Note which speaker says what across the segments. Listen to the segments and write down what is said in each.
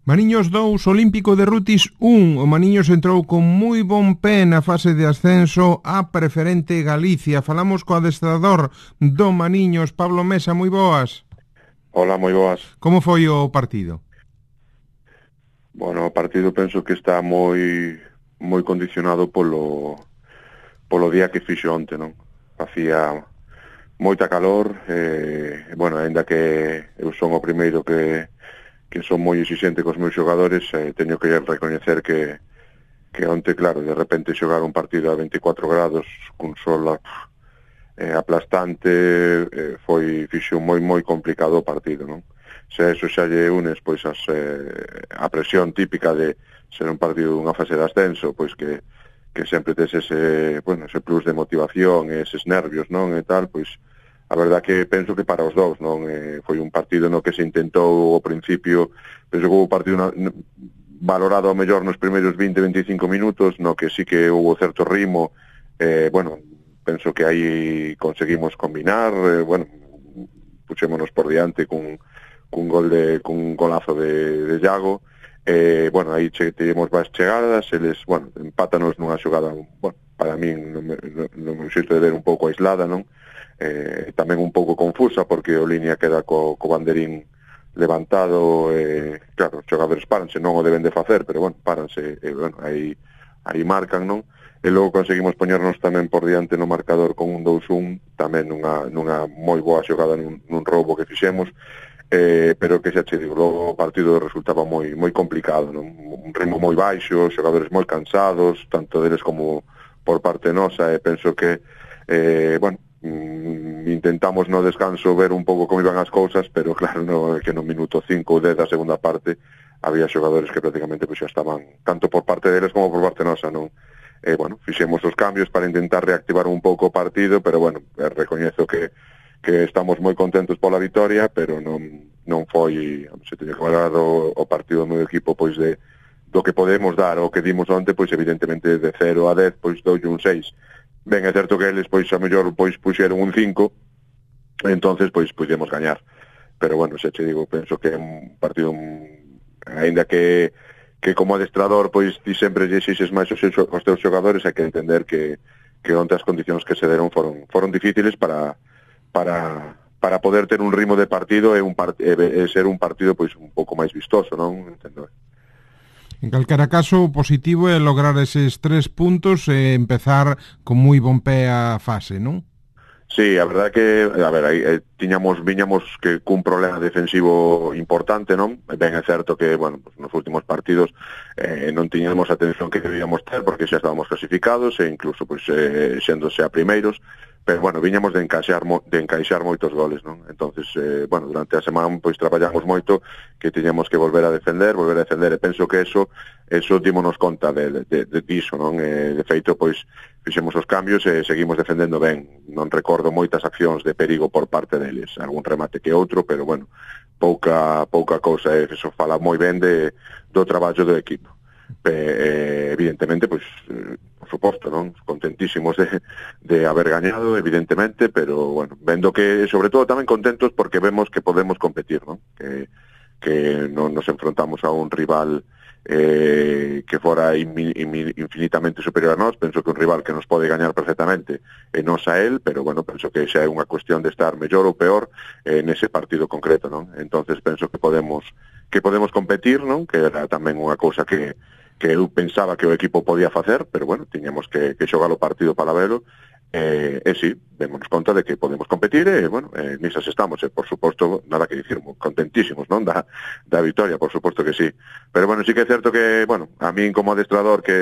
Speaker 1: Mariños 2, Olímpico de Rutis 1. O Mariños entrou con moi bon pé na fase de ascenso á preferente Galicia. Falamos co adestrador do Mariños, Pablo Mesa, moi boas.
Speaker 2: Hola, moi boas.
Speaker 1: Como foi o partido?
Speaker 2: Bueno, o partido penso que está moi condicionado polo día que fixo onte, non? Facía moita calor, bueno, aínda que eu son o primeiro que son moi exigente cos meus xogadores, teño que recoñecer que onte, claro, de repente xogar un partido a 24 grados cun sol aplastante, fixo moi complicado o partido, non? Se eso xa lle unes pois a presión típica de ser un partido dunha fase de ascenso, pois que sempre tes ese plus de motivación e eses nervios, non, e tal, pois a verdad que penso que para os dous, non, foi un partido no que se intentou ao principio, penso que houve un partido valorado ao mellor nos primeiros 20-25 minutos, no que sí que houve certo ritmo, bueno, penso que aí conseguimos combinar, bueno, puxémonos por diante cun golazo de Iago, bueno, aí temos máis chegadas, eles, bueno, empátanos nunha xogada, bueno, para min, no meu xeito de ver un pouco aislada, non? Tamén un pouco confusa, porque o línea queda co banderín levantado, claro, os xogadores páranse, non o deben de facer, pero, bueno, páranse, bueno, aí marcan, non? E logo conseguimos poñernos tamén por diante no marcador con un 2-1, tamén nunha moi boa xogada nun roubo que fixemos, pero que xa che digo, logo o partido resultaba moi complicado, non? Un ritmo moi baixo, xogadores moi cansados, tanto deles como por parte nosa, e penso que, bueno, intentamos no descanso ver un pouco como iban as cousas, pero claro, que no minuto 5 ou 10 da segunda parte había xogadores que prácticamente xa estaban, tanto por parte deles como por parte nosa, non? Bueno, fixemos os cambios para intentar reactivar un pouco o partido, pero bueno, recoñezo que estamos moi contentos pola vitoria, pero non foi, se teña que valorar o partido do meu equipo, pois do que podemos dar, o que dimos onte, pois evidentemente de 0 a 10, pois doulle un 6. Ben, é certo que eles, pois, a mellor, pois, puxeron un 5, entonces, pois, podemos gañar. Pero, bueno, xa che digo, penso que é un partido, aínda que como adestrador, pois, ti sempre lle exixes máis os teus xogadores, hai que entender que onte as condicións que se deron foron difíciles para poder ter un ritmo de partido e ser un partido, pois, un pouco máis vistoso, non? Entendo.
Speaker 1: En calquera caso, o positivo é lograr eses 3 puntos e empezar con moi bon pé a fase, non?
Speaker 2: Sí, a verdade que, a ver, viñamos que cun problema defensivo importante, non? Ben, é certo que, bueno, pues, nos últimos partidos non tiñamos a atención que debíamos ter, porque xa estábamos clasificados e incluso, pues, xéndose a primeiros, pero, bueno, viñamos de encaixar moitos goles, non? Entonces, bueno, durante a semana, pois, traballamos moito que tiñamos que volver a defender, e penso que eso dímonos conta diso, non? De feito, pois, fixemos os cambios e seguimos defendendo ben. Non recordo moitas accións de perigo por parte deles, algún remate que outro, pero, bueno, pouca cousa, eso fala moi ben do traballo do equipo. Evidentemente, pois, por suposto, non? Contentísimos de haber gañado, evidentemente, pero, bueno, vendo que, sobre todo, tamén contentos porque vemos que podemos competir, non? Que non nos enfrontamos a un rival que fora infinitamente superior a nós. Penso que un rival que nos pode gañar perfectamente e nos a él, pero, bueno, penso que xa é unha cuestión de estar mellor ou peor nese partido concreto, non? Entonces penso que podemos competir, non? Que era tamén unha cousa que eu pensaba que o equipo podía facer, pero, bueno, tiñamos que xogar o partido para velo, e sí, démonos conta de que podemos competir, e, bueno, nisas estamos, e, por suposto, nada que dicir, contentísimos, non, da vitoria, por suposto que sí. Pero, bueno, sí que é certo que, bueno, a min como adestrador, que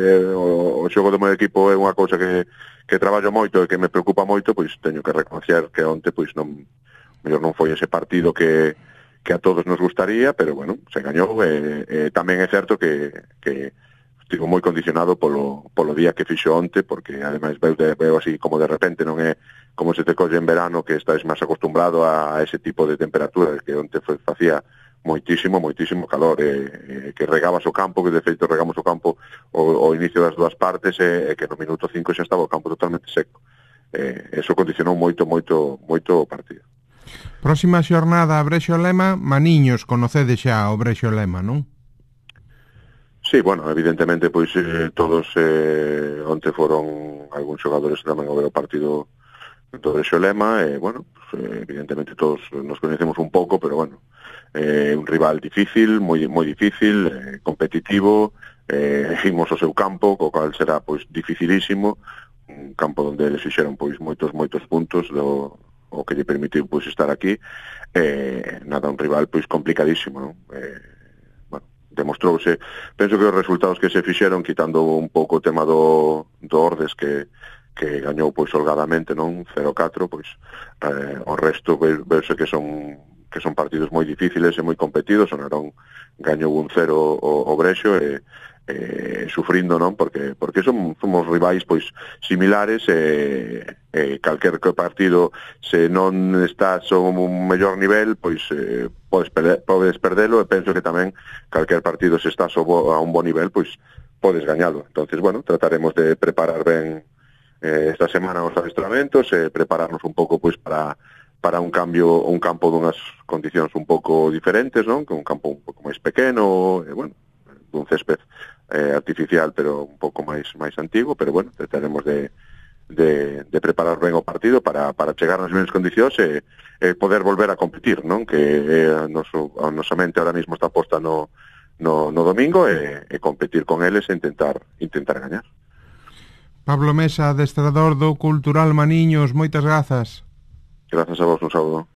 Speaker 2: o xogo do meu equipo é unha cousa que traballo moito e que me preocupa moito, pois teño que reconocer que onte, pois, mellor non foi ese partido que a todos nos gustaría, pero, bueno, se gañou, e tamén é certo que estivo moi condicionado polo día que fixo onte, porque ademais veo así como de repente, non é como se te colle en verano, que estás máis acostumbrado a ese tipo de temperatura, que onte facía moitísimo calor, que regabas o campo, que de feito regamos o campo o inicio das dúas partes, e que no minuto 5 xa estaba o campo totalmente seco. Eso condicionou moito o partido.
Speaker 1: Próxima xornada a Brexo Lema, Maniños, conocede xa o Brexo Lema, non?
Speaker 2: Sí, bueno, evidentemente, pois todos onte foron algúns xogadores tamén a ver o partido do Xolema, bueno, pues, evidentemente todos nos conocemos un pouco, pero bueno, un rival difícil, moi difícil, competitivo, imos ao seu campo, co cal será pois dificilísimo, un campo onde eles fixeron pois moitos puntos o que lle permitiu pois estar aquí, nada, un rival pois complicadísimo, non? Bueno, demostrouse, penso que os resultados que se fixeron, quitando un pouco o tema do Ordes que gañou pois holgadamente, non, 0-4, pois o resto verse que son partidos moi difíciles e moi competidos. O Narón gañou 1-0 o Brexo sufrindo, non, porque somos rivais pois similares calquer partido, se non estás a un mellor nivel, pois podes perdelo, e penso que tamén calquer partido, se estás a un bo nivel, pois podes gañalo. Entonces, bueno, trataremos de preparar ben esta semana os adestramentos, prepararnos un pouco pois para un campo dunhas condicións un pouco diferentes, non? Que un campo un pouco máis pequeno, bueno, dun césped artificial, pero un pouco máis antigo, pero bueno, trataremos de preparar ben o partido para chegar nas mesmas condicións e poder volver a competir, non? Que a nosa mente ahora mismo está posta no domingo e competir con eles e intentar gañar.
Speaker 1: Pablo Mesa, adestrador do Cultural Maniños, moitas grazas.
Speaker 2: Grazas a vos, un saúdo.